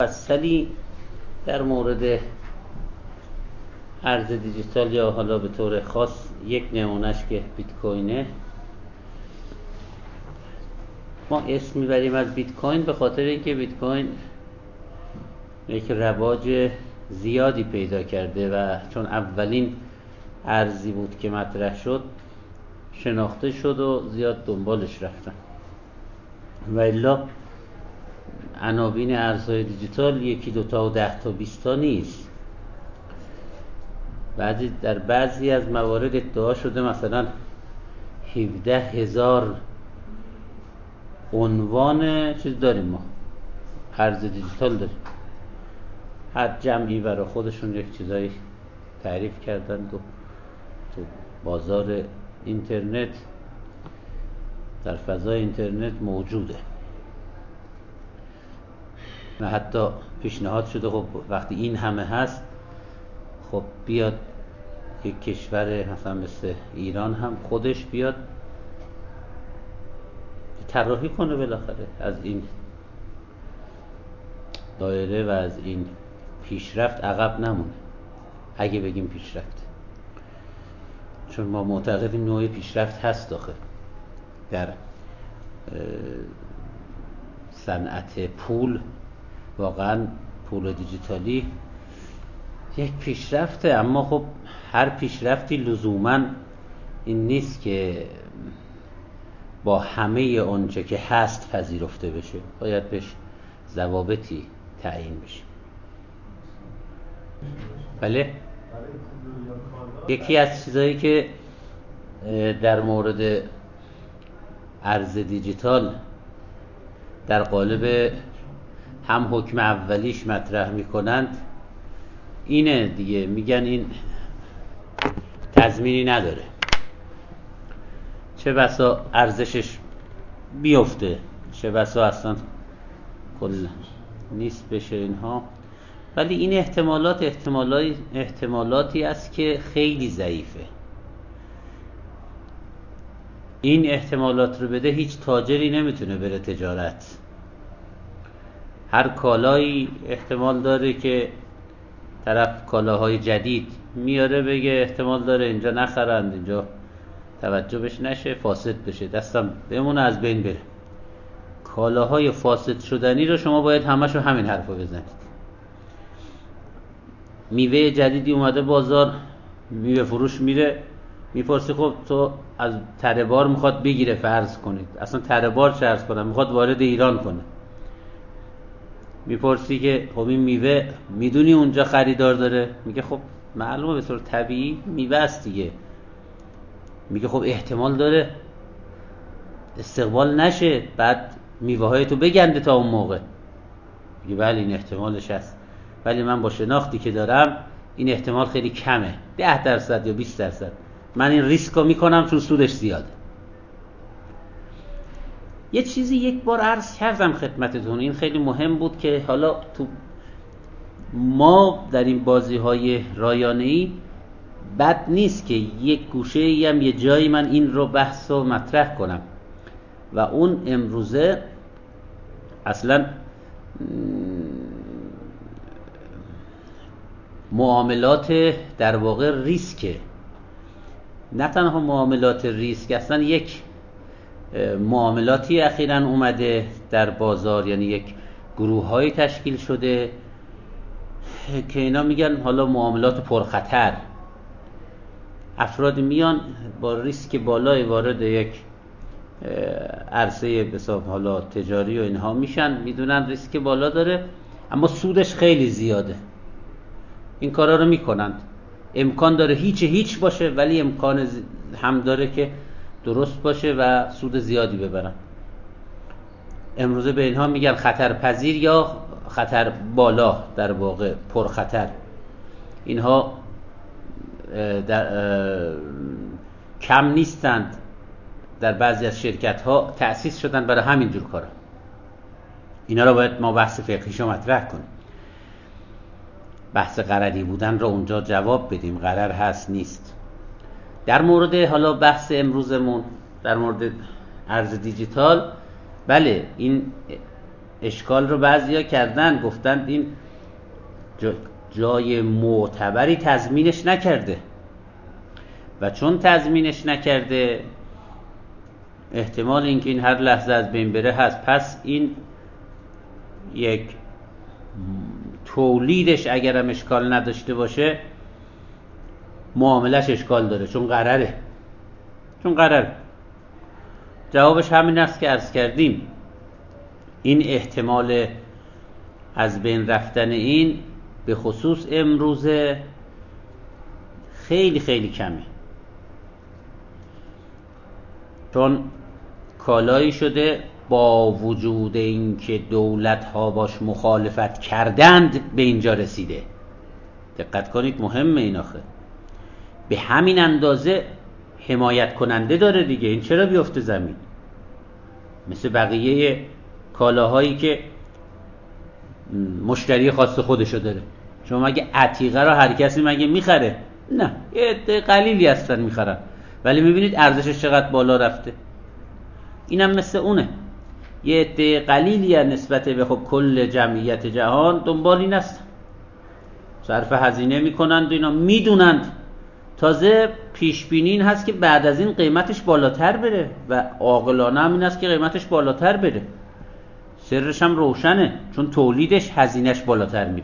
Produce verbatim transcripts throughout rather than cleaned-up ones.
مفصلی در مورد ارز دیجیتال یا حالا به طور خاص یک نمونهش که بیت کوینه. ما اسم میبریم از بیت کوین به خاطر اینکه بیت کوین یک رواج زیادی پیدا کرده و چون اولین ارزی بود که مطرح شد شناخته شد و زیاد دنبالش رفتن. و الا عناوین ارزهای دیجیتال یکی دوتا و ده تا بیست تا نیست. بعضی در بعضی از موارد ادعا شده مثلا هفده هزار عنوان چیز داریم، ما ارز دیجیتال داریم. هر جمعی برای خودشون یک چیزایی تعریف کردند و تو بازار اینترنت، در فضای اینترنت موجوده. و حتی پیشنهاد شده خب وقتی این همه هست خب بیاد یک کشور مثلا مثل ایران هم خودش بیاد طراحی کنه بالاخره از این دایره و از این پیشرفت عقب نمونه. اگه بگیم پیشرفت، چون ما معتقدیم نوع پیشرفت هست داخل در صنعت پول. واقعا پول دیجیتالی یک پیشرفته، اما خب هر پیشرفتی لزوما این نیست که با همه آنچه که هست پذیرفته بشه، باید بهش ضوابطی تعیین بشه. بله، یکی از چیزایی که در مورد ارز دیجیتال در قالب هم حکم اولیش مطرح میکنند اینه دیگه، میگن این تضمینی نداره، چه بسا ارزشش بیفته، چه بسا اصلا کل نیست بشه اینها. ولی این احتمالات احتمالاتی احتمالاتی است که خیلی ضعیفه. این احتمالات رو بده هیچ تاجری نمیتونه بره تجارت. هر کالایی احتمال داره که طرف کالاهای جدید میاره بگه احتمال داره اینجا نخرند، اینجا توجه بهش نشه، فاسد بشه، دستم بمونه، از بین بره. کالاهای فاسد شدنی رو شما باید همشو همین حرفو بزنید. میوه جدیدی اومده بازار، میوه فروش میره میپرسی خب تو از تره بار میخواد بگیره، فرض کنید اصلا تره بار چه عرض کنم میخواد وارد ایران کنه، میپرسی که خب این میوه میدونی اونجا خریدار داره؟ میگه خب معلومه به طور طبیعی میوه است دیگه. میگه خب احتمال داره استقبال نشه، بعد میوه های تو بگنده تا اون موقع. میگه بله این احتمالش هست، ولی من با شناختی که دارم این احتمال خیلی کمه، ده درصد یا بیست درصد. من این ریسک رو میکنم چون سودش زیاده. یه چیزی یک بار عرض کردم خدمتتون، این خیلی مهم بود که حالا تو ما در این بازی های رایانه‌ای بد نیست که یک گوشه‌ای هم یه جایی من این رو بحث و مطرح کنم. و اون امروزه اصلا معاملات در واقع ریسکه، نه تنها معاملات ریسک، اصلا یک معاملاتی اخیراً اومده در بازار، یعنی یک گروه های تشکیل شده که اینا میگن حالا معاملات پرخطر. افراد میان با ریسک بالای وارد یک عرصه به حساب حالا تجاری و اینها میشن، میدونن ریسک بالا داره اما سودش خیلی زیاده. این کارا رو میکنند. امکان داره هیچ هیچ باشه ولی امکان هم داره که درست باشه و سود زیادی ببرن. امروزه به اینها میگن خطرپذیر یا خطر بالا، در واقع پرخطر. اینها در کم نیستند، در بعضی از شرکت ها تأسیس شدن برای همین جور کارا. اینا رو باید ما بحث فقهیشو مطرح کنیم. بحث غرضی بودن رو اونجا جواب بدیم، غرض هست نیست. در مورد حالا بحث امروزمون در مورد ارز دیجیتال، بله این اشکال رو بعضیا کردن، گفتند این جا جای معتبری تضمینش نکرده و چون تضمینش نکرده احتمال اینکه این هر لحظه از بین بره هست. پس این یک تولیدش اگرم اشکال نداشته باشه معاملش اشکال داره، چون قراره چون قراره جوابش همین است که عرض کردیم. این احتمال از بین رفتن این به خصوص امروزه خیلی خیلی کمه، چون کالایی شده با وجود اینکه دولت‌ها باش مخالفت کردند به اینجا رسیده. دقت کنید، مهمه این آخه. به همین اندازه حمایت کننده داره دیگه، این چرا بیفته زمین؟ مثل بقیه کالاهایی که مشتری خاص خودشو داره. شما مگه عتیقه را هر کسی مگه میخره؟ نه، یه عده قلیلی هستن میخرن، ولی میبینید ارزشش چقدر بالا رفته. اینم مثل اونه، یه عده قلیلی نسبت به خب کل جمعیت جهان دنبال این است، صرف هزینه میکنند و اینا میدونند. تازه پیش بینی این هست که بعد از این قیمتش بالاتر بره و عاقلانه هم این است که قیمتش بالاتر بره. سرش هم روشنه، چون تولیدش هزینهش بالاتر میره.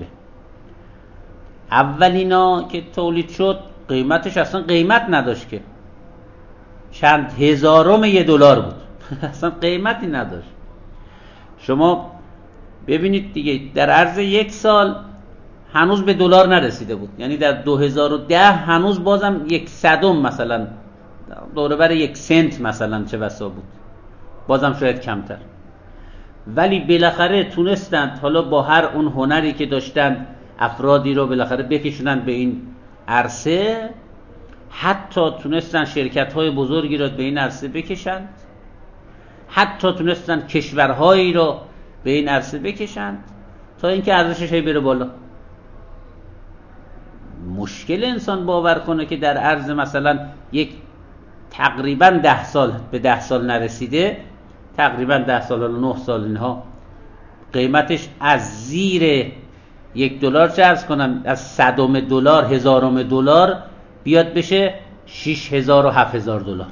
اولینا که تولید شد قیمتش اصلا قیمت نداشت که، چند هزارم یه دلار بود اصلا قیمتی نداشت. شما ببینید دیگه در عرض یک سال هنوز به دلار نرسیده بود، یعنی در دو هزار و ده هنوز بازم یک صدم مثلا دوره بر یک سنت مثلا چه بسا بود، بازم شاید کمتر. ولی بالاخره تونستند حالا با هر اون هنری که داشتن افرادی رو بالاخره بکشونند به این عرصه، حتی تونستن شرکت‌های بزرگی رو به این عرصه بکشند، حتی تونستن کشورهایی رو به این عرصه بکشند تا اینکه ارزشش هی بره بالا. مشکل انسان باور کنه که در عرض مثلا یک تقریبا ده سال به ده سال نرسیده، تقریبا ده سال و نه سال اینها قیمتش از زیر یک دلار چه عرض کنم، از صدم دلار هزارم دلار بیاد بشه شش هزار و هفت هزار دلار.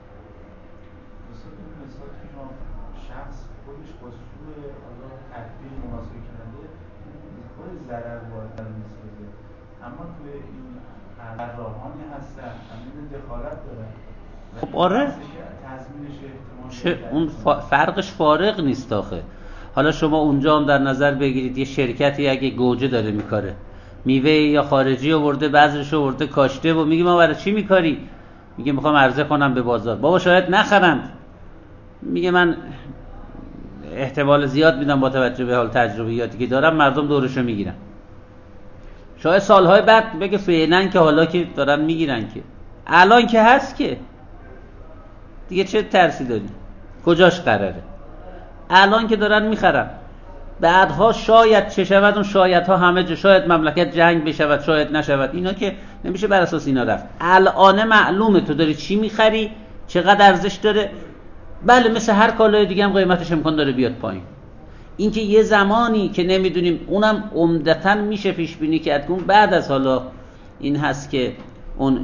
شخص خودش با سوء حالا تدبیر مناسب کننده خود ضرر وارد می‌سازه، اما توی این طراحانی هستن همین دخالت دارن. خب آره، تضمینش چه اون فرقش فارق نیست آخه. حالا شما اونجا هم در نظر بگیرید یه شرکتی اگه گوجه داره میکاره، میوه یا خارجی آورده بعضیش آورده کاشته و میگه ما برای چی میکاری؟ میگه میخوام عرضه کنم به بازار. بابا شاید نخرند، میگه من احتمال زیاد میدم با توجه به حال تجربیاتی که دارم مردم دورشو میگیرن. شاید سالهای بعد بگه فعلا که حالا که دارن میگیرن، که الان که هست که دیگه چه ترسی داری؟ کجاش قراره؟ الان که دارن میخرن، بعدها شاید چه شود، اون شایدها همه جا، شاید مملکت جنگ بشود شاید نشود، اینا که نمیشه بر اساس اینا رفت. الان معلومه تو داری چی میخری، چقدر ارزش داره. بله مثل هر کالای دیگه هم قیمتش امکان داره بیاد پایین. اینکه یه زمانی که نمیدونیم، اونم عمدتاً میشه پیش بینی کرد که اون بعد از حالا این هست که اون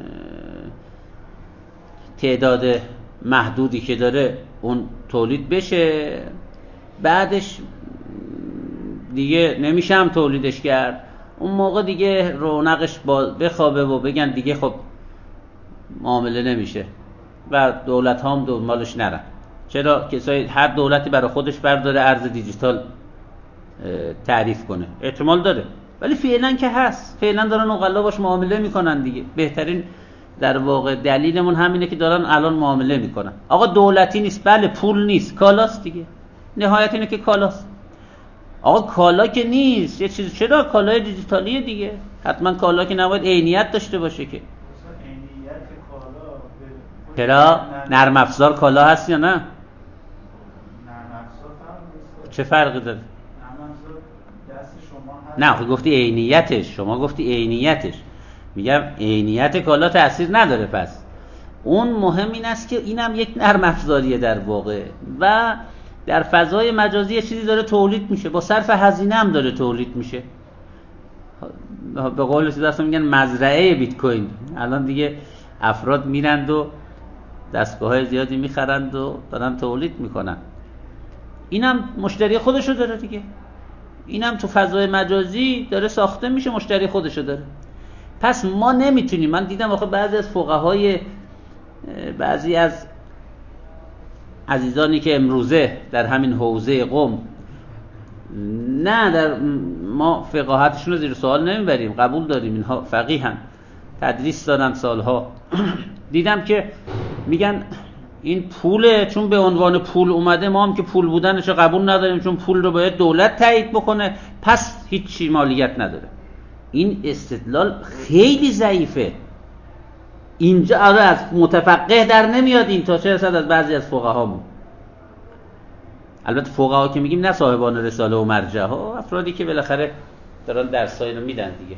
تعداد محدودی که داره اون تولید بشه، بعدش دیگه نمیشه هم تولیدش کرد. اون موقع دیگه رونقش بخوابه و بگن دیگه خب معامله نمیشه و دولت ها هم دنبالش نرن. چرا؟ کسایی هر دولتی برای خودش برداره ارز دیجیتال تعریف کنه، احتمال داره. ولی فعلا که هست، فعلا دارن اقلا باش معامله میکنن دیگه. بهترین در واقع دلیلمون همینه که دارن الان معامله میکنن. آقا دولتی نیست، بله پول نیست، کالاست دیگه. نهایت اینه که کالاست. آقا کالا که نیست، یه چیز، چرا؟ کالای دیجیتالیه دیگه. حتما کالا که نباید عینیت داشته باشه که. چرا؟ نرم افزار کالا هست یا نه؟ نرم افزار فرق نیست. چه فرقی داره؟ نرم افزار دست شما هست. نه خب گفتی عینیتش، شما گفتی عینیتش. میگم عینیت کالا تأثیر نداره. پس اون مهم این است که اینم یک نرم افزاریه در واقع و در فضای مجازی یه چیزی داره تولید میشه، با صرف هزینه هم داره تولید میشه. به قول چیز اصلا میگن مزرعه بیت کوین. الان دیگه افراد میرند و دستگاه‌های زیادی میخرند و دارن تولید میکنن. اینم مشتری خودشو داره دیگه، اینم تو فضای مجازی داره ساخته میشه، مشتری خودشو داره. پس ما نمیتونیم، من دیدم آخه بعضی از فقهای، بعضی از عزیزانی که امروزه در همین حوزه قم، نه در ما فقاهتشون رو زیر سوال نمیبریم، قبول داریم، اینها فقیهن، تدریس دارن سالها، دیدم که میگن این پوله، چون به عنوان پول اومده، ما هم که پول بودنش رو قبول نداریم، چون پول رو باید دولت تایید بکنه، پس هیچ مالیت نداره. این استدلال خیلی ضعیفه. اینجا آره از متفقه در نمیاد این، تا چه رسد از بعضی از فقهامون. البته فقها که میگیم نه صاحبان رساله و مرجع ها، افرادی که بالاخره دارن درسایی رو میدن دیگه.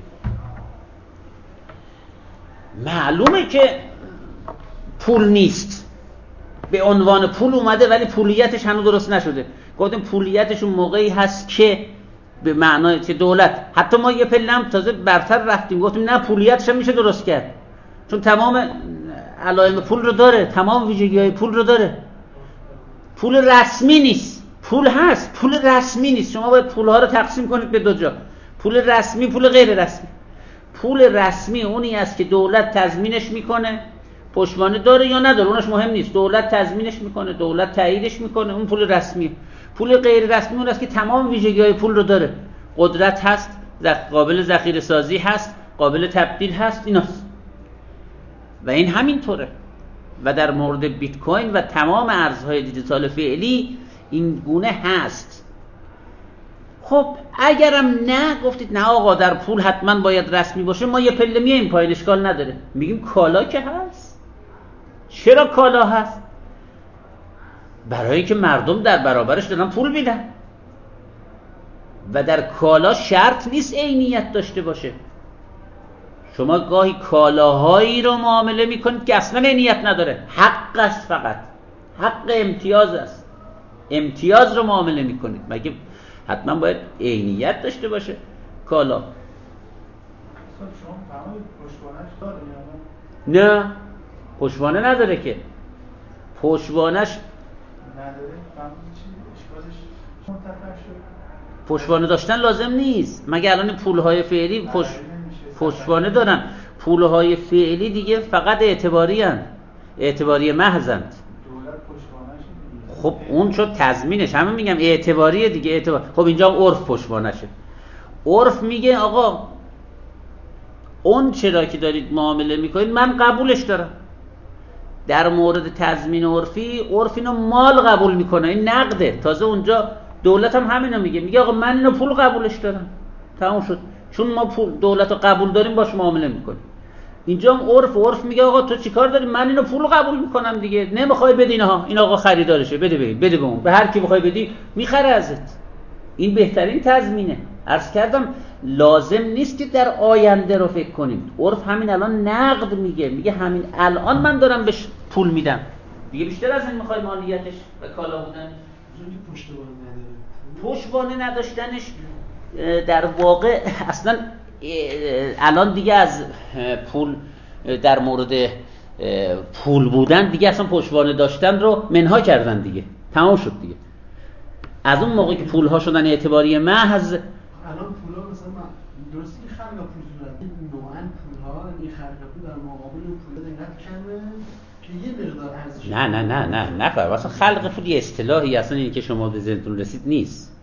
معلومه که پول نیست، به عنوان پول اومده ولی پولیتش هنوز درست نشده. گفتم پولیتش اون موقعی هست که به معنای که دولت، حتی ما یه پله تازه برتر رفتیم، گفتیم نه پولیتش هم میشه درست کرد، چون تمام علائم پول رو داره، تمام ویژگی‌های پول رو داره. پول رسمی نیست، پول هست، پول رسمی نیست. شما باید پول‌ها رو تقسیم کنید به دو جا، پول رسمی، پول غیر رسمی. پول رسمی اونی است که دولت تضمینش میکنه، پشتوانه داره یا نداره اونش مهم نیست، دولت تضمینش میکنه، دولت تاییدش میکنه، اون پول رسمی. پول غیر رسمی اون است که تمام ویژگی‌های پول رو داره، قدرت هست، قابل ذخیره سازی هست، قابل تبدیل هست، ایناست. و این همینطوره. و در مورد بیت کوین و تمام ارزهای دیجیتال فعلی این گونه هست. خب اگرم نه گفتید نه آقا در پول حتما باید رسمی باشه، ما یه پله میایم پایین، اشکال نداره. میگیم کالا که هست. چرا کالا هست؟ برای که مردم در برابرش دارن پول میدن و در کالا شرط نیست عینیت داشته باشه. شما گاهی کالاهایی رو معامله میکنید که اصلا عینیت نداره، حق است، فقط حق امتیاز است، امتیاز رو معامله میکنید، مگه حتما باید عینیت داشته باشه کالا؟ شما فهمید پشتوانش داره یا نه؟ پشتوانه نداره که، پشتوانش نداره. فهمید چی اشکالش منتفع شد؟ پشتوانه داشتن لازم نیست، مگه الان پولهای فعلی پشت پشتوانه دارن. پولهای فعلی دیگه فقط اعتباری هستند، اعتباری محضند. دولت پشتوانش. خب اون شد تضمینش، همه میگم اعتباریه دیگه، اعتبار. خب اینجا عرف پشتوانشه. عرف میگه آقا اون چرا که دارید معامله میکنید من قبولش دارم. در مورد تضمین عرفی، عرف اینو مال قبول میکنه، این نقده. تازه اونجا دولت هم همینو میگه، میگه آقا من اینو پول قبولش دارم، تموم شد. چون ما پول دولت رو قبول داریم باش معامله میکنیم. اینجا هم عرف عرف میگه آقا تو چیکار داری؟ من اینو پول قبول میکنم دیگه، نمیخوای بدی نه، این آقا خریدارشه، بده بده بده به اون، به هر کی بخوای بدی میخره ازت. این بهترین تضمینه. عرض کردم لازم نیست که در آینده رو فکر کنیم. عرف همین الان نقد میگه، میگه همین الان من دارم بهش پول میدم دیگه، بیشتر از این میخوای مالیتش و کالا بودن. پشتوانه نداره، پشتوانه نداشتنش در واقع اصلا الان دیگه از پول، در مورد پول بودن دیگه اصلا پشتوانه داشتن رو منها کردن دیگه، تمام شد دیگه. از اون موقع که پولها شدن اعتباری محض، الان پولها مثلا درستی که خلق پول صورت نوعاً پولها، این خلق پول در مقابل پول اینقدر کمه که یه مقدار ارزش. نه نه نه نه نه فرق. اصلا خلق پول یه اصطلاحی، اصلا این که شما به ذهنتون رسید نیست.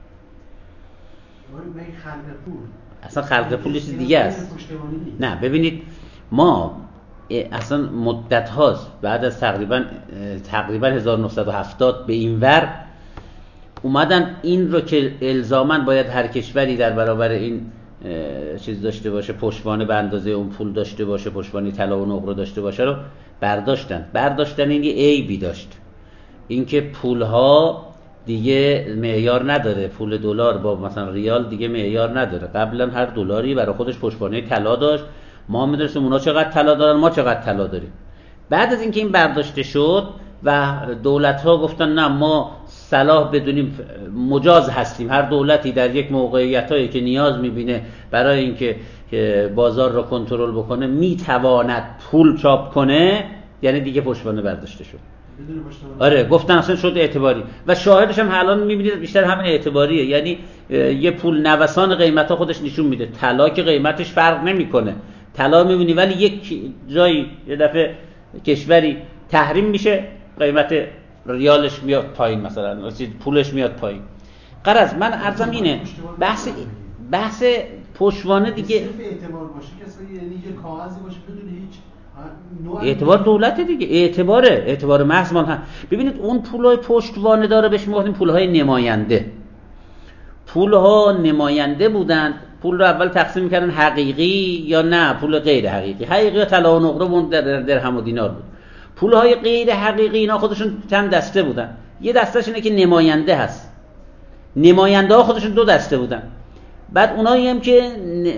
من خلق پول، اصلا خلق پول چیز دیگه است. نه ببینید ما اصلا مدت هاست بعد از تقریبا تقریبا هزار و نهصد و هفتاد به این ور اومدن این رو که الزاماً باید هر کشوری در برابر این چیز داشته باشه، پشتوانه به اندازه اون پول داشته باشه، پشتوانه طلا و نقره داشته باشه، رو برداشتن. برداشتن این یه عیبی داشت، اینکه پولها دیگه معیار نداره. پول دلار با مثلا ریال دیگه معیار نداره. قبلا هر دلاری برای خودش پشتوانه طلا داشت، ما می‌دونستیم اونا چقدر طلا دارن، ما چقدر طلا داریم. بعد از اینکه این برداشته شد و دولت‌ها گفتن نه ما صلاح بدونیم مجاز هستیم. هر دولتی در یک موقعیتایی که نیاز میبینه برای اینکه بازار رو کنترل بکنه میتواند پول چاپ کنه، یعنی دیگه پشتوانه برداشته شد. آره گفتن اصلا شد اعتباری و شاهدش هم الان میبینید بیشتر همین اعتباریه. یعنی یه پول نوسان قیمتا خودش نشون میده. طلا که قیمتش فرق نمیکنه، طلا میبینی ولی یک جایی یه دفعه کشوری تحریم میشه قیمت ریالش میاد پایین، مثلا پولش میاد پایین. غرض من عرضم اینه بحث بحث پشتوانه دیگه اعتبار باشه که یعنی یه کاغذی باشه بدون هیچ اعتبار دولت دیگه، اعتباره اعتبار محض مال هم. ببینید اون پولای پشتوانه داره بهش میگفتیم پولهای نماینده. پولها نماینده بودند. پول رو اول تقسیم میکردن حقیقی یا نه پول غیر حقیقی. حقیقی طلا و نقره و در درهم و دینار بود. پولهای غیر حقیقی اینا خودشون چند دسته بودن. یه دستهش اینه که نماینده هست. نماینده ها خودشون دو دسته بودن. بعد اونایی هم که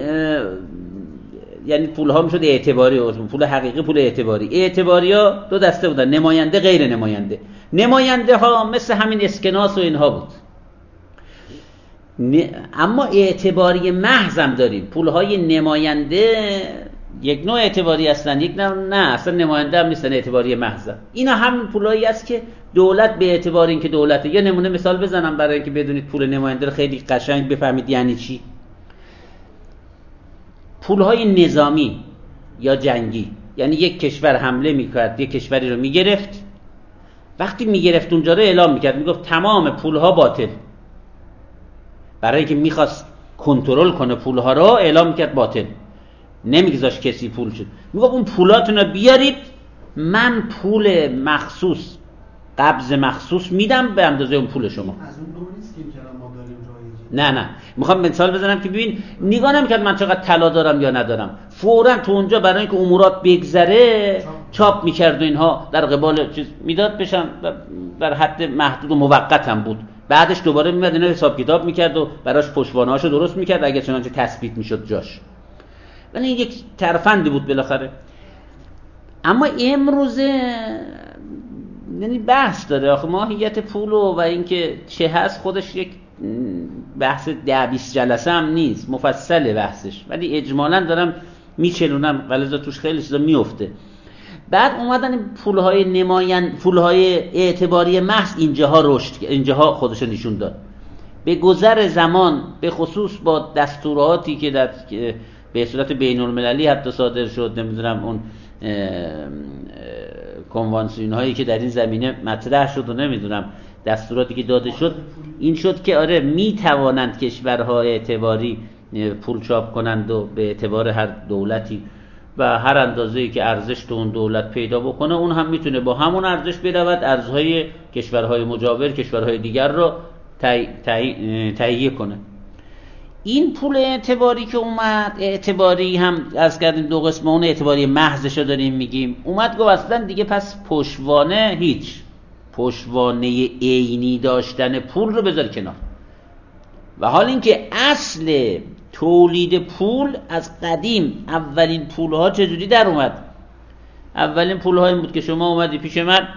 یعنی پول ها میشد اعتباری، پول حقیقی پول اعتباری. اعتباری ها دو دسته بودن، نماینده غیر نماینده. نماینده ها مثل همین اسکناس و اینها بود. اما اعتباری محض هم داریم. پول های نماینده یک نوع اعتباری هستن، یک نوع نه اصلا نماینده هم نیستن، اعتباری محض. اینا هم پولایی است که دولت به اعتبار اینکه دولته. یه نمونه مثال بزنم برای اینکه بدونید پول نماینده رو خیلی قشنگ بفهمید یعنی چی. پولهای نظامی یا جنگی، یعنی یک کشور حمله میکرد، یک کشوری رو میگرفت، وقتی میگرفت اونجا رو اعلام میکرد، میگفت تمام پولها باطل. برای اینکه میخواست کنترل کنه پولها رو اعلام میکرد باطل، نمیگذاشت کسی پول شد. میگفت اون پولاتون رو بیارید، من پول مخصوص قبض مخصوص میدم به اندازه اون پول شما. از اون دو نیست که ما داریم نه نه میخوام مثال بزنم که ببین نگاه نمیکرد من چقدر طلا دارم یا ندارم، فوراً تو اونجا برای اینکه امورات بگذره چاپ میکرد و اینها در قبال چیز میداد بشن، در حد محدود و موقت هم بود. بعدش دوباره میاد اینا حساب کتاب میکرد و براش پشتوانه‌هاشو درست میکرد اگه چنانچه تثبیت میشد جاش. ولی یک ترفندی بود بالاخره. اما امروزه یعنی بحث داره آخه ماهیت پول و اینکه چه هست، خودش یک بحث ده بیست جلسه هم نیست، مفصل بحثش، ولی اجمالاً دارم میچلونم ولذا توش خیلی چیزا میفته. بعد اومدن پولهای نمایند، پولهای اعتباری محض اینجاها رشد، اینجاها خودش نشون داد. به گذر زمان به خصوص با دستوراتی که در به صورت بین المللی حتی صادر شد، نمیدونم اون کنوانسیون هایی که در این زمینه مطرح شد و نمیدونم دستوراتی که داده شد، این شد که آره میتوانند کشورها اعتباری پول چاپ کنند و به اعتبار هر دولتی و هر اندازه‌ای که ارزش تو اون دولت پیدا بکنه اون هم میتونه با همون ارزش برود ارزهای کشورهای مجاور، کشورهای دیگر رو تهیه کنه. این پول اعتباری که اومد، اعتباری هم از کردیم دو قسمه، اون اعتباری محضشو داریم میگیم، اومد گفت اصلا دیگه پس پشتوانه هیچ، پشتوانه عینی داشتن پول رو بذار کنار. و حال اینکه اصل تولید پول از قدیم اولین پولها چجوری در اومد؟ اولین پولها این بود که شما اومدی پیش من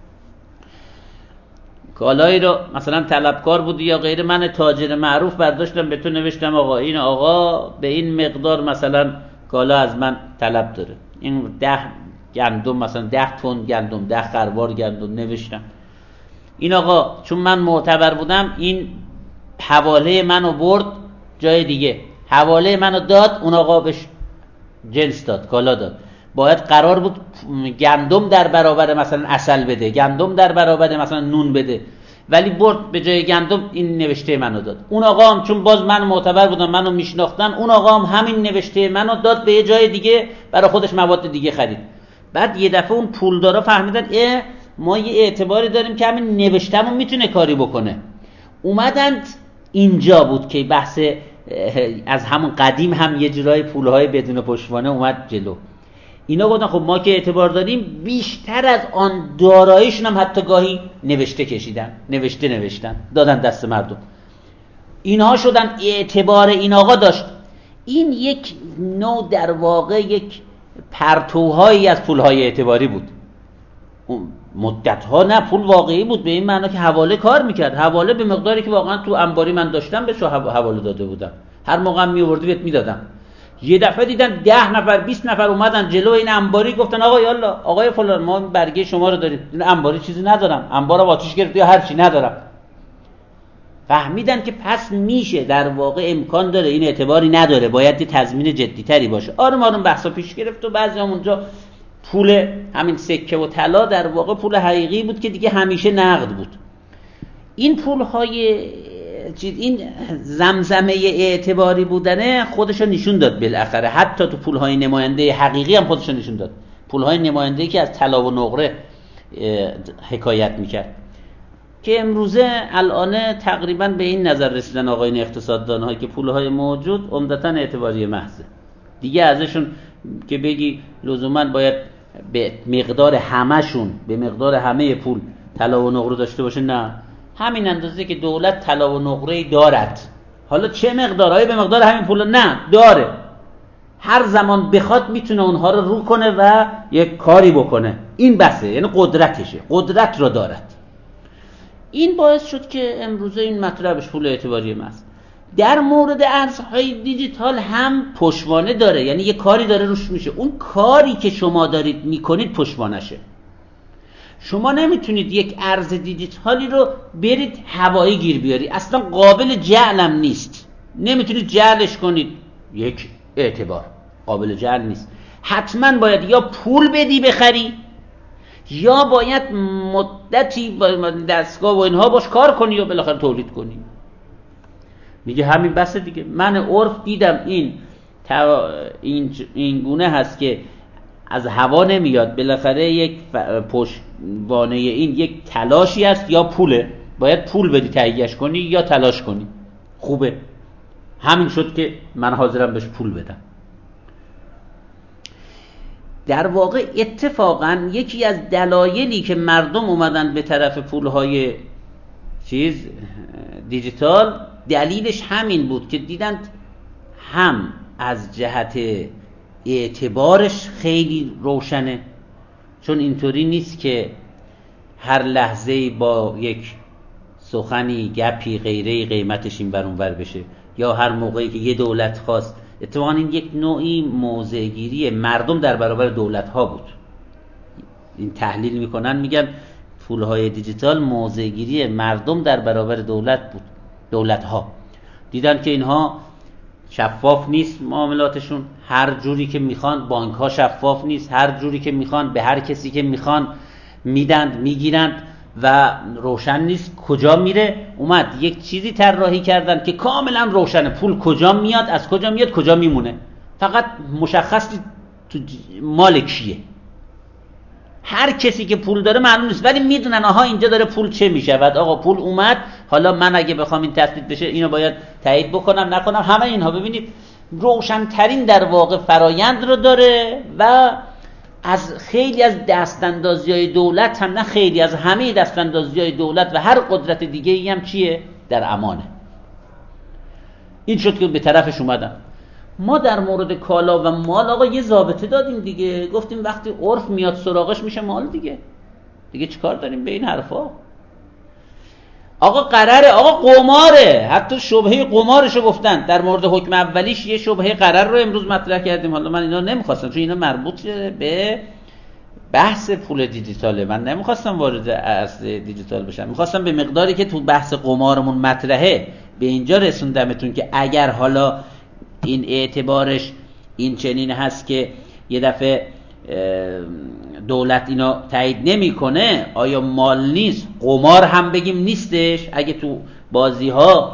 کالایی رو مثلا طلبکار بودی یا غیر، من تاجر معروف برداشتم به تو نوشتم آقا این آقا به این مقدار مثلا کالا از من طلب داره، این ده گندم مثلا ده تن گندم، ده خروار گندم نوشتم. این آقا چون من معتبر بودم این حواله منو برد جای دیگه، حواله منو داد، اون آقا بهش جنس داد، کالا داد. باید قرار بود گندم در برابر مثلا عسل بده، گندم در برابر مثلا نون بده، ولی برد به جای گندم این نوشته منو داد. اون آقا هم چون باز من معتبر بودم منو میشناختن، اون آقا هم همین نوشته منو داد به یه جای دیگه برای خودش مواد دیگه خرید. بعد یه دفعه اون پولدارا فهمیدن اه ما یه اعتباری داریم که همین نوشتمون میتونه کاری بکنه. اومدن اینجا بود که بحث از همون قدیم هم یه جورای پولهای بدون پشتوانه اومد جلو. اینا گفتن خب ما که اعتبار داریم، بیشتر از آن داراییشون هم حتی گاهی نوشته کشیدن، نوشته نوشتن دادن دست مردم. اینها شدن اعتبار این آقا داشت. این یک نوع در واقع یک پرتوهایی از پولهای اعتباری بود. مدت‌ها نه پول واقعی بود، به این معنا که حواله کار میکرد. حواله به مقداری که واقعا تو انباری من داشتم بهش حواله داده بودم، هر موقع هم میآوردی بهت میدادم. یه دفعه دیدن ده نفر بیست نفر اومدن جلو این انباری، گفتن آقا یالا آقای فلان ما برگه شما رو داریم. این انباری چیزی ندارم، انبارو آتیش گرفت یا هر چی ندارم. فهمیدن که پس میشه، در واقع امکان داره، این اعتباری نداره، باید یه تضمین جدی تری باشه. آروم آروم بحثا پیش گرفت و بعضی هم اونجا پول همین سکه و طلا در واقع پول حقیقی بود که دیگه همیشه نقد بود. این پول های این زمزمه اعتباری بودنه خودشو نشون داد بالاخره، حتی تو پول های نماینده حقیقی هم خودشو نشون داد. پول های نماینده که از طلا و نقره حکایت میکرد که امروزه الان تقریبا به این نظر رسیدن آقایون اقتصاددان ها که پول های موجود عمدتاً اعتباری محضه، دیگه ازشون که بگی لزوما باید به مقدار همه‌شون، به مقدار همه پول طلا و نقره داشته باشه، نه، همین اندازه که دولت طلا و نقره دارد، حالا چه مقدارهایی به مقدار همین پول نه داره، هر زمان بخواد میتونه اونها رو رو کنه و یک کاری بکنه، این بسه، یعنی قدرتشه، قدرت رو دارد. این باعث شد که امروزه این مطلبش پول اعتباری محض. در مورد ارزهای دیجیتال هم پشتوانه داره، یعنی یه کاری داره روش میشه، اون کاری که شما دارید میکنید پشتوانشه. شما نمیتونید یک ارز دیجیتالی رو برید هوایی گیر بیاری، اصلا قابل جعلم نیست، نمیتونید جعلش کنید، یک اعتبار قابل جعل نیست. حتما باید یا پول بدی بخری یا باید مدتی با دستگاه و اینها باش کار کنی و بالاخره تولید کنی. میگه همین بسه دیگه. من عرف دیدم این این این گونه هست که از هوا نمیاد، بالاخره یک پشتوانه این یک تلاشی است یا پوله، باید پول بدی تهیه‌اش کنی یا تلاش کنی. خوبه، همین شد که من حاضرم بهش پول بدم. در واقع اتفاقا یکی از دلایلی که مردم اومدن به طرف پولهای چیز دیجیتال، دلیلش همین بود که دیدند هم از جهت اعتبارش خیلی روشنه، چون اینطوری نیست که هر لحظه با یک سخنی گپی غیره قیمتش این بر اون ور بشه، یا هر موقعی که یه دولت خواست. اتفاقا این یک نوعی موضع‌گیری مردم در برابر دولت‌ها بود. این تحلیل میکنن میگن پولهای دیجیتال موضع‌گیری مردم در برابر دولت بود. دولت‌ها دیدن که اینها شفاف نیست معاملاتشون، هر جوری که میخوان، بانک‌ها شفاف نیست، هر جوری که میخوان به هر کسی که میخوان میدند میگیرند و روشن نیست کجا میره. اومد یک چیزی طراحی کردن که کاملا روشنه، پول کجا میاد، از کجا میاد، کجا میمونه، فقط مشخص تو مال کیه. هر کسی که پول داره معلوم نیست، ولی میدونن آها اینجا داره پول چه میشود، آقا پول اومد، حالا من اگه بخوام این تثبیت بشه اینو باید تایید بکنم نکنم، همه اینها ببینید روشن‌ترین در واقع فرایند رو داره و از خیلی از دستاندازی‌های دولت هم، نه خیلی، از همه دستاندازی‌های دولت و هر قدرت دیگه‌ای هم چیه؟ در امانه. این شد که به طرفش اومدن. ما در مورد کالا و مال آقا یه ضابطه دادیم دیگه، گفتیم وقتی عرف میاد سراغش میشه مال دیگه، دیگه چیکار داریم به این حرفا؟ آقا قراره، آقا قماره، حتی شبهه قمارشو گفتن. در مورد حکم اولیش یه شبهه قرار رو امروز مطرح کردیم، حالا من اینا نمیخواستم چون اینا مربوط به بحث پول دیجیتاله، من نمیخواستم وارد اصل دیجیتال بشم، میخواستم به مقداری که تو بحث قمارمون مطرحه به اینجا رسوندمتون که اگر حالا این اعتبارش این چنین هست که یه دفعه دولت اینا تایید نمیکنه، آیا مال نیست؟ قمار هم بگیم نیستش؟ اگه تو بازی ها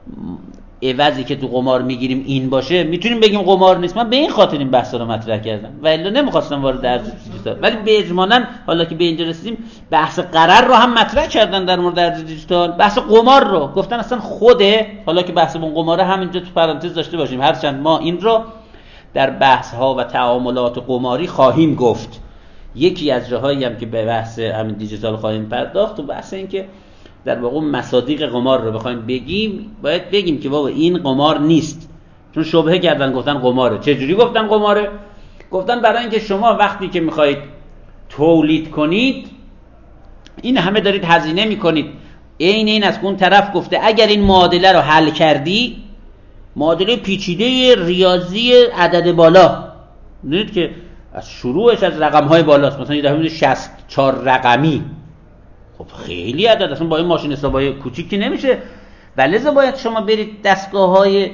عوضی که تو قمار میگیریم این باشه میتونیم بگیم قمار نیست. من به این خاطر این بحثا رو مطرح کردم و الا نمیخواستم وارد ارز دیجیتال، ولی به اجمالاً حالا که به اینجا رسیدیم بحث قرار رو هم مطرح کردن در مورد ارز دیجیتال، بحث قمار رو گفتن اصلا خوده، حالا که بحث اون قماره همینجا تو پرانتز داشته باشیم، هرچند ما این رو در بحث ها و تعاملات قماری خواهیم گفت. یکی از جاهایی هم که به بحث همین دیجیتال خواهیم پرداخت و بحث این که در واقع مصادیق قمار رو بخوایم بگیم، باید بگیم که بابا این قمار نیست، چون شبهه کردن گفتن قماره. چه جوری گفتن قماره؟ گفتن برای اینکه شما وقتی که میخواید تولید کنید این همه دارید هزینه میکنید، این این از اون طرف گفته اگر این معادله رو حل کردی، معادله پیچیده ریاضی عدد بالا، میدونید که از شروعش از رقم‌های بالاست، مثلا یه دفعه شصت و چهار رقمی، خب خیلی عدد، اصلا با این ماشین حسابای کوچیکی نمیشه، ولذا باید شما برید دستگاه‌های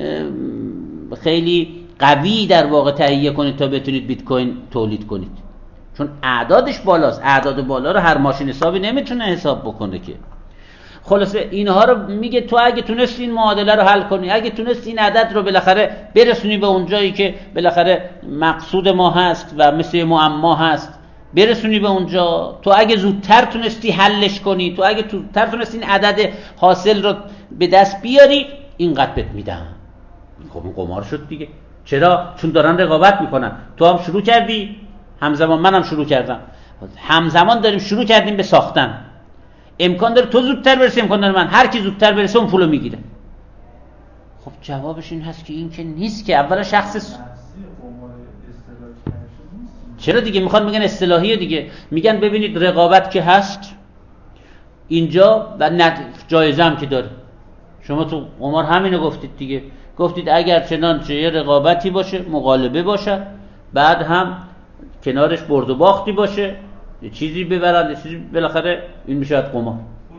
خیلی قوی در واقع تهیه کنید تا بتونید بیت کوین تولید کنید، چون اعدادش بالاست. اعداد بالا رو هر ماشین حسابی نمیتونه حساب بکنه که. خلاصه اینها رو میگه تو اگه تونستی این معادله رو حل کنی، اگه تونستی این عدد رو بالاخره برسونی به اون جایی که بالاخره مقصود ما هست و مثل معما هست، برسونی به اونجا، تو اگه زودتر تونستی حلش کنی، تو اگه زودتر تونستی این عدد حاصل رو به دست بیاری، اینقدر بهت میدم. خب این قمار شد دیگه. چرا؟ چون دارن رقابت میکنن. تو هم شروع کردی، همزمان منم شروع کردم، همزمان داریم شروع کردیم به ساختن. امکان داره تو زودتر برسی، امکان داره من، هر کی زودتر برسه اون پولو میگیره. خب جوابش این هست که این که نیست، که اولا شخص چرا دیگه میخوان میگن اصطلاحیه دیگه، میگن ببینید رقابت که هست اینجا و جایزه هم که داره. شما تو قمار همینو گفتید دیگه، گفتید اگر چنانچه یه رقابتی باشه، مغالبه باشه، بعد هم کنارش برد و باختی باشه، یه چیزی ببرن، یه چیزی بالاخره این میشه قمار.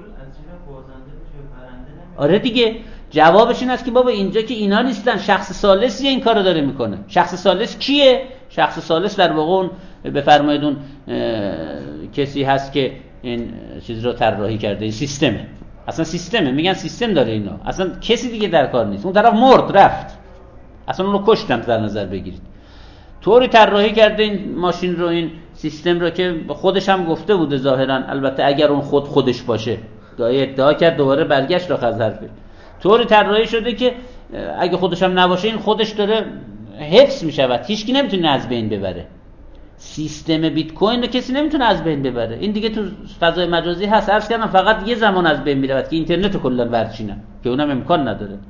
آره دیگه، جوابش این است که بابا اینجا که اینا نیستن، شخص ثالثی این کارو داره میکنه. شخص ثالث کیه؟ شخص ثالث در واقع اون بفرمایید اون کسی هست که این چیز رو طراحی کرده، این سیستمه. اصلا سیستمه، میگن سیستم داره اینا، اصلا کسی دیگه در کار نیست. اون طرف مرد رفت، اصلا اون رو کشتن در نظر بگیرید. طوری طراحی کرده این ماشین رو، این سیستم رو که خودش هم گفته بوده ظاهرا، البته اگر اون خود خودش باشه، ادعا کرد دوباره برگشت را از حرفه، طوری طراحی شده که اگه خودش هم نباشه این خودش داره حفظ میشود، هیچکی نمیتونه از بین ببره. سیستم بیت کوین رو کسی نمیتونه از بین ببره. این دیگه تو فضای مجازی هست، عرض کردم فقط یه زمان از بین میرود که اینترنت رو کلا برچینن، که اونم امکان نداره. الان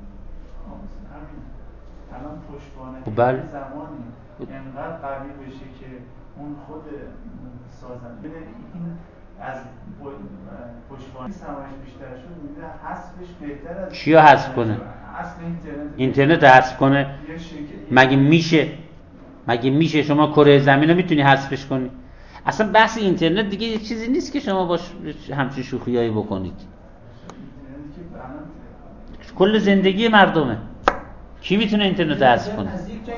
پشتوانه خب بله، زمانی انقدر قوی بشه که اون خود سازنده این از پشتوانه سرمایه‌اش بیشتر شد، میگه حذفش بهتر از چیا حذف کنه؟ اصل اینترنت اینترنت حذف کنه؟ مگه میشه؟ مگه میشه شما کره زمین رو میتونی حذفش کنی؟ اصلا بحث اینترنت دیگه یک چیزی نیست که شما باش همچین شوخیایی بکنید. کل زندگی مردمه، کی میتونه اینترنت حذف کنه؟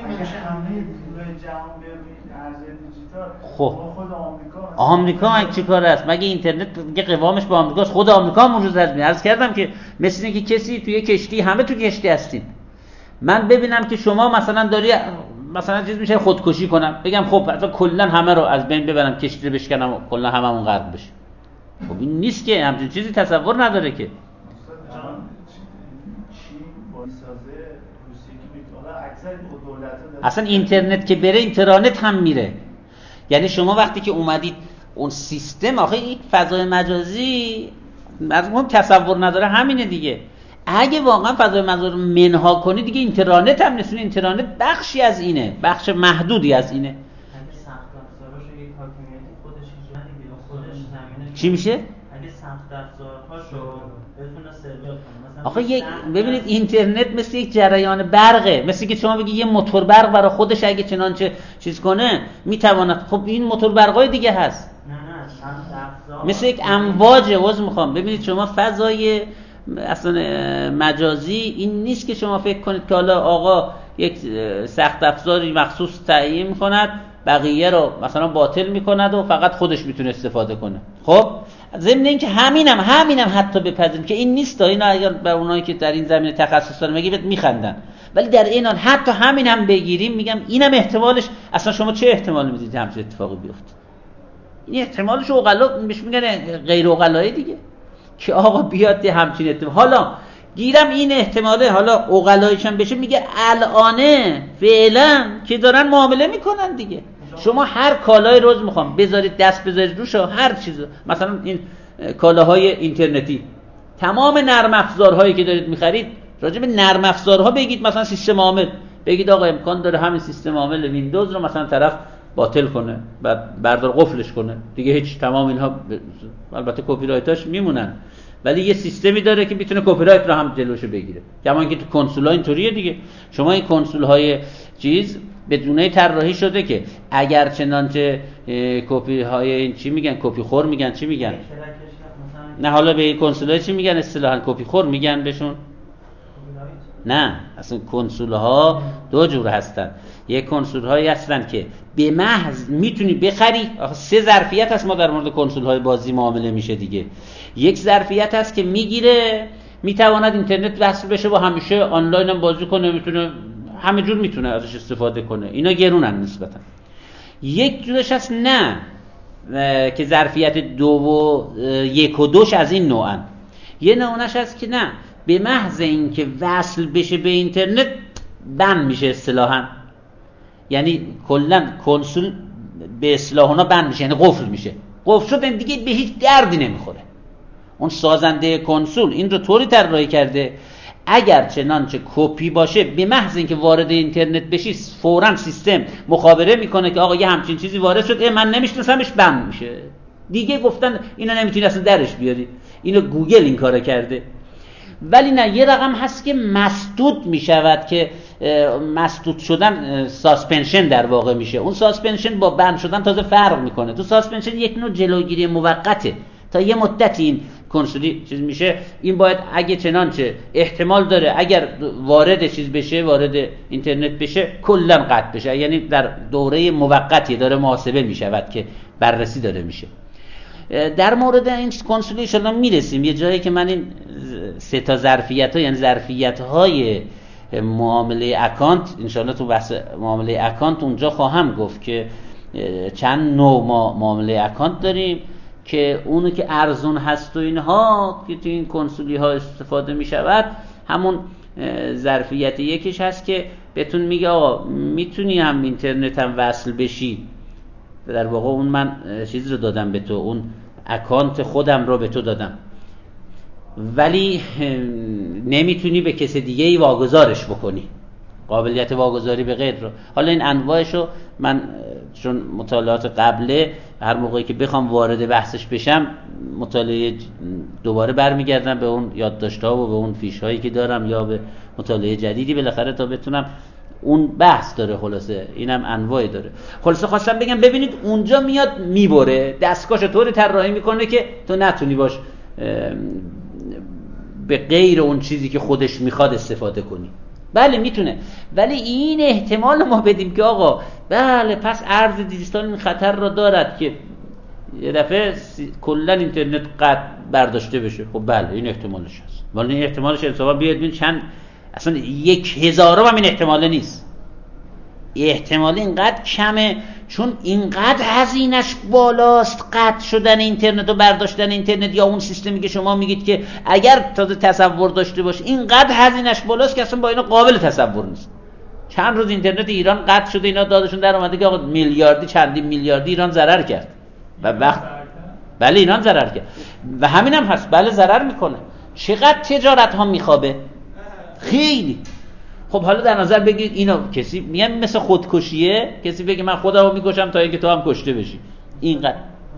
خب آمریکا من چی کار است؟ مگه اینترنت دیگه قوامش با آمریکاست؟ خود آمریکا موجود هست. عرض کردم که مثل اینکه کسی توی کشتی، همه تو کشتی هستین، من ببینم که شما مثلا داری مثلا چیز میشه خودکشی کنم، بگم خب اصلا کلا همه رو از بین ببرم، کشتی رو بشکنم و کلا هممون غرق بشه. خب این نیست که، همچین چیزی تصور نداره که. اصلا اینترنت که بره اینترنت هم میره. یعنی شما وقتی که اومدید اون سیستم، آخه این فضای مجازی مردم تصور نداره، همینه دیگه. اگه واقعا فضای مجازی رو منها کنی دیگه اینترنت هم نیست. اینترنت بخشی از اینه، بخش محدودی از اینه. چی میشه؟ اگه سخت افزارهاشو بتونه سرور کنه، آخه یک ببینید اینترنت مثل یک جریان برقه، مثل که شما بگی یه موتور برق برای خودش اگه چنانچه چیز کنه میتواند. خب این موتور برقای دیگه هست. نه نه سخت افزار مثل یک امواجه. واسه میخوام ببینید شما فضای اصلا مجازی این نیست که شما فکر کنید که حالا آقا یک سخت افزاری مخصوص تعیین میکند، بقیه رو مثلا باطل میکند و فقط خودش میتونه استفاده کنه. خب ضمن این که همینم همینم حتی بپذیریم که این نیست، اینا اگر بر اونایی که در این زمینه تخصص دارن میگید میخندن، ولی در این حال حتی همینم بگیریم، میگم اینم احتمالش، اصلا شما چه احتمالی میدید همچین اتفاقی بیفته؟ این احتمالش عقلا بهش میگن غیر عقلایی دیگه، که آقا بیاد همچین اتفاق. حالا گیرم این احتماله، حالا عقلاییش هم بشه، میگه الانه فعلا که دارن معامله میکنن دیگه. شما هر کالای روز میخوام بذارید دست بذارید روش، هر چیز، مثلا این کالاهای اینترنتی، تمام نرم افزارهایی که دارید میخرید، راجع به نرم افزارها بگید، مثلا سیستم عامل بگید آقا امکان داره همین سیستم عامل ویندوز رو مثلا طرف باطل کنه، بعد بردار قفلش کنه دیگه، هیچ تمام اینها ب... البته کپی رایتاش میمونن، ولی یه سیستمی داره که میتونه کپی رایت رو هم جلوشو بگیره. کما که تو کنسول‌ها اینطوریه دیگه. شما این کنسول‌های چیز بدونه طراحی شده که اگر چنانچه کپی های این چی میگن، کپی خور میگن، چی میگن؟ نه حالا به این کنسول‌ها چی میگن اصطلاحاً؟ کپی خور میگن بهشون؟ نه، اصلا کنسول‌ها دو جور هستن. یک کنسول‌هایی هستن که به محض میتونی بخری، آخه سه ظرفیت هست ما در مورد کنسول‌های بازی معامله میشه دیگه. یک ظرفیت هست که میگیره میتواند اینترنت وصل بشه و همیشه آنلاین هم بازی کنه، میتونه همه جور میتونه ازش استفاده کنه، اینا گرونن نسبتا. یک جورش هست نه که ظرفیت دو و یک و دوش از این نوعن. یه نوعش هست که نه، به محض اینکه وصل بشه به اینترنت بند میشه اصطلاحاً، یعنی کلا کنسول به اصطلاح اونا بند میشه، یعنی قفل میشه. قفل شد دیگه به هیچ دردی نمیخوره. اون سازنده کنسول این رو طوری طراحی کرده اگر چنانچه کپی باشه به محض اینکه وارد اینترنت بشی فوراً سیستم مخابره میکنه که آقا یه همچین چیزی وارد شد، من نمیشناسمش، بند میشه دیگه. گفتن اینا نمیتونی اصلا درش بیاری، اینو گوگل این کارو کرده. ولی نه، یه رقم هست که مسدود میشود، که مسدود شدن ساسپنشن در واقع میشه. اون ساسپنشن با بند شدن تازه فرق میکنه. تو ساسپنشن یک نوع جلوگیری موقته، تا یه مدت این کنسولی چیز میشه. این باید اگه چنانچه احتمال داره اگر وارد چیز بشه، وارد اینترنت بشه، کلا قطع بشه، یعنی در دوره موقتی داره محاسبه میشود که بررسی داره میشه. در مورد این کنسولی ان شاءالله میرسیم یه جایی که من این سه تا ظرفیت ها، یعنی ظرفیت های معامله اکانت، ان شاءالله تو بحث معامله اکانت اونجا خواهم گفت که چند نوع ما معامله اکانت داریم که اونو که ارزون هست و اینها که تو این کنسولی ها استفاده می شود، همون ظرفیت یکیش هست که بهتون میگه آقا میتونی هم اینترنت هم وصل بشی. در واقع اون من چیز رو دادم به تو، اون اکانت خودم رو به تو دادم، ولی نمیتونی به کسی دیگه ای واگذارش بکنی، قابلیت واگذاری به غیر رو. حالا این انواعشو من چون مطالعات قبله، هر موقعی که بخوام وارد بحثش بشم مطالعه دوباره برمیگردم به اون یادداشت‌ها و به اون فیش‌هایی که دارم یا به مطالعه جدیدی بالاخره تا بتونم. اون بحث داره، خلاصه اینم انواعی داره. خلاصه خواستم بگم ببینید اونجا میاد میبره، دستگاهشو طوری طراحی میکنه که تو نتونی باش به غیر اون چیزی که خودش میخواد استفاده کنی. بله میتونه، ولی این احتمال ما بدیم که آقا بله پس ارز دیجیتال این خطر را دارد که یه دفعه کلا اینترنت قطع برداشته بشه. خب بله این احتمالش هست، ولی این احتمالش حسابا بیاد ببین چند، اصلا یک هزارم هم این احتمال نیست. احتمال اینقدر کمه چون اینقدر هزینه‌اش بالاست قطع شدن اینترنت و برداشتن اینترنت، یا اون سیستمی که شما میگید که اگر تازه تصور داشته باشه اینقدر هزینه‌اش بالاست که اصلا با اینا قابل تصور نیست. چند روز اینترنت ایران قطع شده، اینا دادشون در اومده که آقا میلیاردی چندین میلیاردی ایران ضرر کرد و وقت بله ایران ضرر کرد و همین هم هست. بله ضرر میکنه. چقدر تجارت ها میخوابه؟ خیلی. خب حالا در نظر بگید اینا کسی میگن مثل خودکشیه، کسی بگه من خودمو میکشم تا اینکه تو هم کشته بشی. اینقدر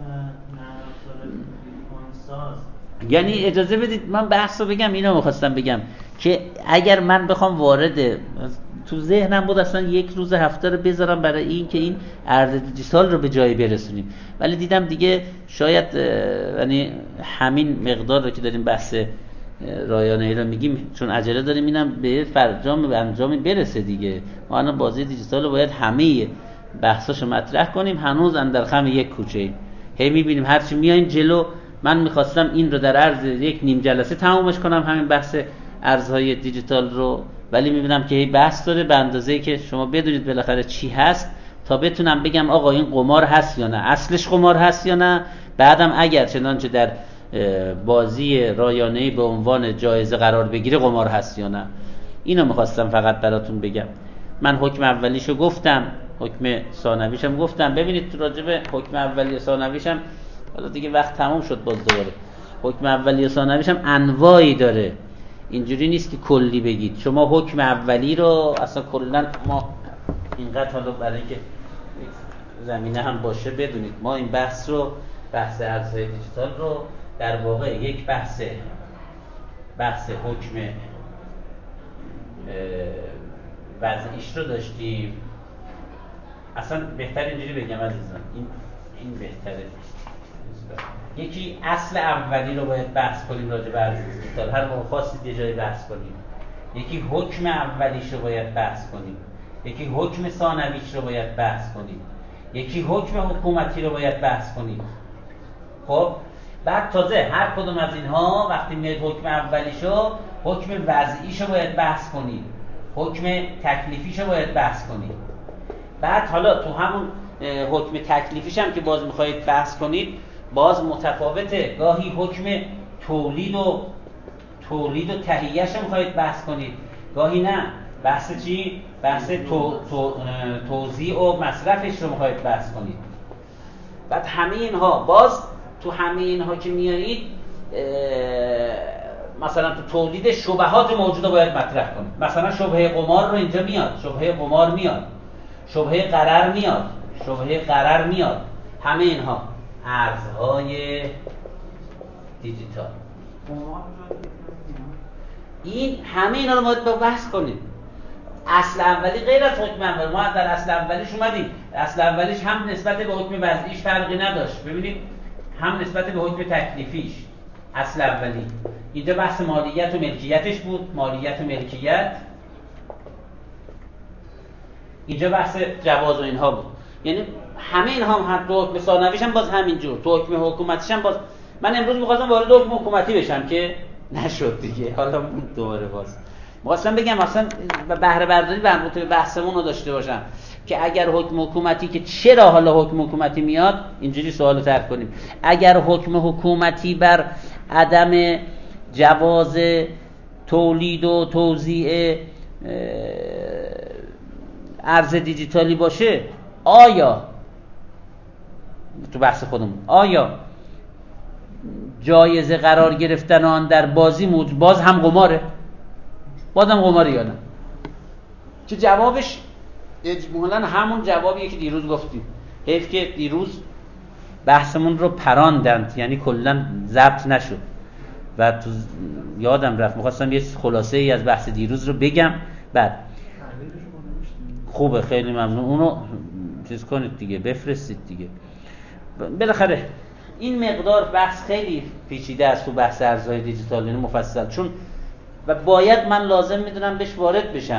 یعنی اجازه بدید من بحثو بگم. اینو میخواستم بگم که اگر من بخوام وارد، تو ذهنم بود اصلا یک روز هفته رو بذارم برای این که این ارز دیجیتال رو به جایی برسونیم، ولی دیدم دیگه شاید یعنی همین مقدار رو که داریم بحث رایانه ای رو میگیم چون عجله داریم اینم به فرجام به انجامی برسه دیگه. ما الان بازی دیجیتال رو باید همه بحثاشو مطرح کنیم، هنوز اندر خم یک کوچه ایم. هی میبینیم هرچی میایم جلو. من میخواستم این رو در عرض یک نیم جلسه تمومش کنم همین بحث ارزهای دیجیتال رو، ولی میبینم که هی بحث داره به اندازه‌ای که شما بدونید بالاخره چی هست تا بتونم بگم آقا این قمار هست یا نه، اصلش قمار هست یا نه. بعدم اگر چنانچه در بازی رایانه‌ای به عنوان جایزه قرار بگیره قمار هست یا نه. اینو میخواستم فقط براتون بگم. من حکم اولیشو گفتم، حکم ثانویشم گفتم. ببینید راجع به حکم اولی و ثانویشم حالا دیگه وقت تموم شد باز دوباره. حکم اولی و ثانویشم انواعی داره، اینجوری نیست که کلی بگید. شما حکم اولی رو اصلا کلا ما اینقدر حالا برای اینکه زمینه هم باشه بدونید ما این بحث رو بحث ارزهای دیجیتال رو در واقع یک بحث بحث حکم وضعیش رو داشتیم. اصلا بهتر اینجوری بگم عزیزان، این این بهتره. یکی اصل اولی رو باید بحث کنیم راجع به ارز دیجیتال، هر موقع خواستید یه جایی بحث کنیم. یکی حکم اولیش رو باید بحث کنیم، یکی حکم ثانویش رو باید بحث کنیم، یکی حکم حکومتی رو باید بحث کنیم. خب بعد تازه هر کدوم از اینها وقتی میاد حکم اولیشو، حکم وضعیشو باید بحث کنیم، حکم تکلیفیشو باید بحث کنیم. بعد حالا تو همون حکم تکلیفیش هم که باز میخواید بحث کنید، باز متفاوته. گاهی حکم تولید و تولید و تهیه‌اش میخواید بحث کنید، گاهی نه. بحث چی؟ بحث تو، تو، توزیع و مصرفش رو میخواید بحث کنید. بعد همه اینها باز تو همه اینها که میایید مثلا تو تولید شبهات موجود رو باید مطرح کنید. مثلا شبهه قمار رو اینجا میاد، شبهه قمار میاد، شبهه قرار میاد، شبهه قرار میاد. همه اینها ارزهای دیجیتال. این همه اینا رو باید بحث کنیم. اصل اولی غیر از حکم اولی، ما در اصل اولیش اومدیم. اصل اولیش هم نسبت به حکم وضعیش فرقی نداشت. ببینید هم نسبت به حکم تکلیفیش. اصل اولی اینجا بحث مالیت و ملکیتش بود، مالیت و ملکیت. اینجا بحث جواز و اینها بود. یعنی همه اینها هم تو حکم ثانویش هم باز همینجور، تو حکم حکومتیش هم باز. من امروز می‌خواستم وارد حکم حکومتی بشم که نشد دیگه. حالا دوباره باز می‌خواستم بگم اصلا بهره برداری مربوط به بحثمون رو داشته باشم که اگر حکم حکومتی، که چرا حالا حکم حکومتی میاد، اینجوری سوالو طرح کنیم. اگر حکم حکومتی بر عدم جواز تولید و توزیع ارز دیجیتالی باشه، آیا تو بحث خودمون آیا جایزه قرار گرفتن آن در بازی موج باز هم قماره؟ باز هم قماره یا نه؟ که جوابش اجمالاً همون جوابیه که دیروز گفتیم. حیف که دیروز بحثمون رو پراندند، یعنی کلاً ضبط نشد و تو یادم رفت. می‌خواستم یه خلاصه ای از بحث دیروز رو بگم. بعد خوبه، خیلی ممنون. اونو چیز کنید دیگه، بفرستید دیگه. بالاخره این مقدار بحث خیلی پیچیده است تو بحث ارزهای دیجیتال، یعنی مفصل، چون و باید من لازم میدونم بهش وارد بشم.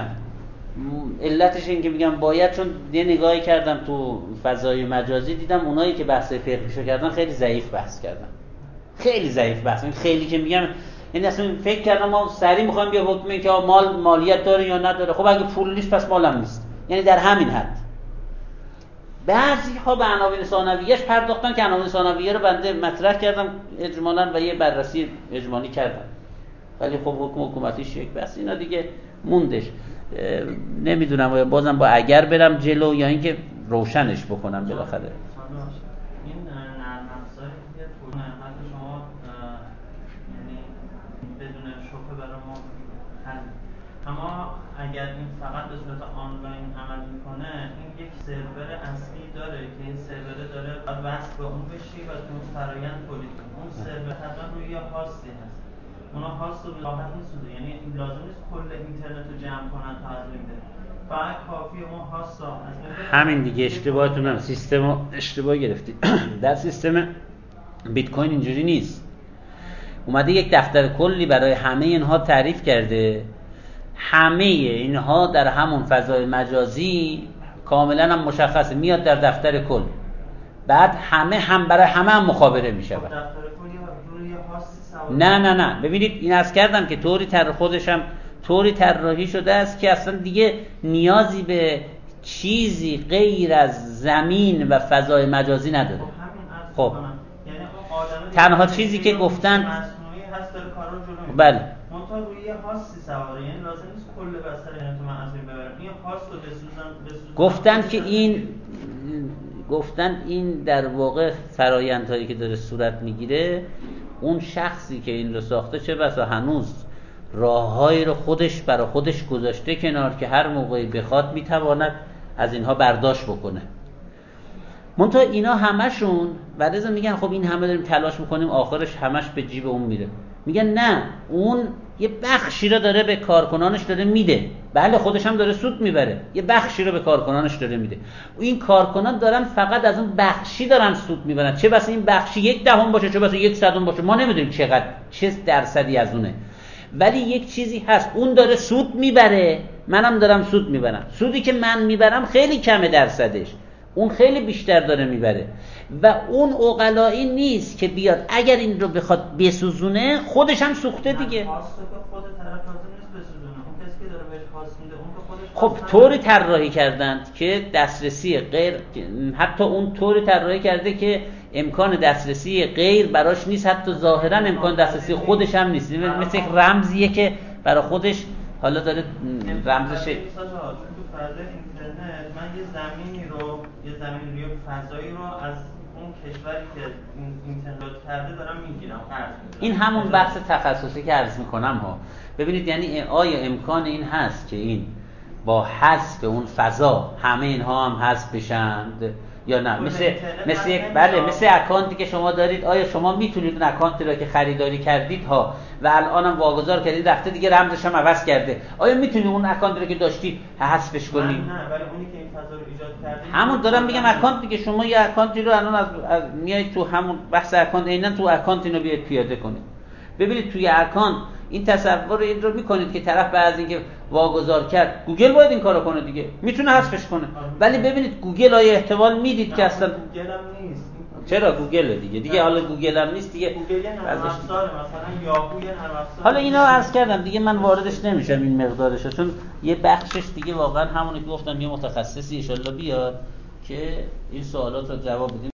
علتش این که میگم باید، چون یه نگاهی کردم تو فضای مجازی، دیدم اونایی که بحث فقهیشو کردن خیلی ضعیف بحث کردن، خیلی ضعیف بحث. این خیلی که میگم یعنی اصلا فکر کردم ما سریع میخوایم بیا حکمی که مال مالیت داره یا نداره. خب اگه پول نیست پس مالم نیست، یعنی در همین حد. بعضی ها به عناوین ثانویه‌اش پرداختن که عناوین ثانویه رو بنده مطرح کردم اجمالاً و یه بررسی اجمالی کردم، ولی خب حکم حکومتیش یک بس اینا دیگه موندش. نمیدونم بازم با اگر برم جلو یا اینکه روشنش بکنم بالاخره. این نرم افزاری که تو نعمت شما یعنی بدون شوخی برای ما حل، اما اگر این فقط به صورت آنلاین عمل میکنه، این یک سرور اصلی داره که این سرور داره باید وصل به اون بشی و تو اون فرآیند تولید کنی. اون سرور طبعا روی یه هاستی هست، اونا هاست رو راحت نیست، یعنی این لازم نیست کل اینترنت رو جمع کنن تا از بین بره، فقط کافیه اون هاست رو از بین بره. همین دیگه اشتباهتون هم سیستم رو اشتباه گرفتید. در سیستم بیت کوین اینجوری نیست. اومده یک دفتر کلی برای همه اینها تعریف کرده، همه اینها در همون فضای مجازی کاملا هم مشخصه، میاد در دفتر کل، بعد همه هم برای همه هم مخابره میشه. دفتر کلی روی هاستی سوار. نه نه نه ببینید این عرض کردم که طوری طراحی خودش هم طوری طراحی شده است که اصلا دیگه نیازی به چیزی غیر از زمین و فضای مجازی نداره. خب یعنی اون تنها چیزی که گفتن مصنوعی هست داره کارا جلو میره. بله منتها روی هاستی سواره، یعنی لازم نیست کل بستر اینترنت من از این ببرم، این هاست رو بسوزن بسوزن. گفتن که این گفتن این در واقع فرآیندهایی که داره صورت میگیره، اون شخصی که این رو ساخته چه بسا هنوز راههایی رو خودش برای خودش گذاشته کنار که هر موقعی بخواد میتواند از اینها برداشت بکنه. منتها اینا همشون بعد میگن خب این همه داریم تلاش میکنیم آخرش همش به جیب اون میره. میگن نه، اون یه بخشی رو داره به کارکنانش داره میده. بله خودش هم داره سود میبره، یه بخشی رو به کارکنانش داره میده. و این کارکنان دارن فقط از اون بخشی دارن سود میبرن. چه بسا این بخشی یک دهم باشه، چه بسا یک صدم باشه، ما نمیدونیم چقدر چه درصدی از اونه. ولی یک چیزی هست، اون داره سود میبره، منم دارم سود میبرم. سودی که من میبرم خیلی کمه درصدش، اون خیلی بیشتر داره میبره. و اون عقلایی نیست که بیاد اگر این رو بخواد بسوزونه خودش هم سوخته دیگه. خود طرف لازم نیست بسوزونه، اون کسی که داره بهش پاس میده اون که خودش خب طوری طراحی کردند که دسترسی غیر، حتی اون طوری طراحی کرده که امکان دسترسی غیر براش نیست، حتی ظاهرا امکان دسترسی خودش هم نیست. مثل یک رمزیه که برای خودش حالا داره رمزش. چون تو فضای اینترنت من یه زمینی رو یه زمین روی فضایی رو از اون کشوری که اینترنت کرده دارم میگیرم. این همون بحث تخصصی که عرض میکنم ها. ببینید یعنی آیا امکان این هست که این با حذف اون فضا همه اینها هم حذف بشند یا نه؟ مثل مثل یک بله مثل اکانتی که شما دارید، آیا شما میتونید اون اکانتی را که خریداری کردید ها و الانم واگذار کردید رفته دیگه رمزش هم عوض کرده، آیا میتونید اون اکانتی را که داشتید حذفش کنید؟ نه، ولی اونی که این فضا رو ایجاد کرده همون دارم میگم اکانتی که شما یه اکانتی رو الان از, از میایید تو همون بحث اکانت عیناً تو اکانت اینو بیاید پیاده کنید. ببینید توی اکانت این تصور این رو میکنید که طرف بعد از اینکه واگذار کرد، گوگل باید این کارو کنه دیگه، میتونه حذفش کنه. ولی ببینید گوگل آیا احتمال میدید که اصلا گوگل هم نیست. چرا گوگل دیگه دیگه حالا گوگل هم نیست دیگه. گوگل یه نرم افزار، مثلا یاهو یه نرم افزار. حالا اینا عرض کردم دیگه، من واردش نمیشم این مقدارش، چون یه بخشش دیگه واقعا همونی که گفتم یه متخصصی ان شاء الله بیاد که این سوالات رو جواب بده.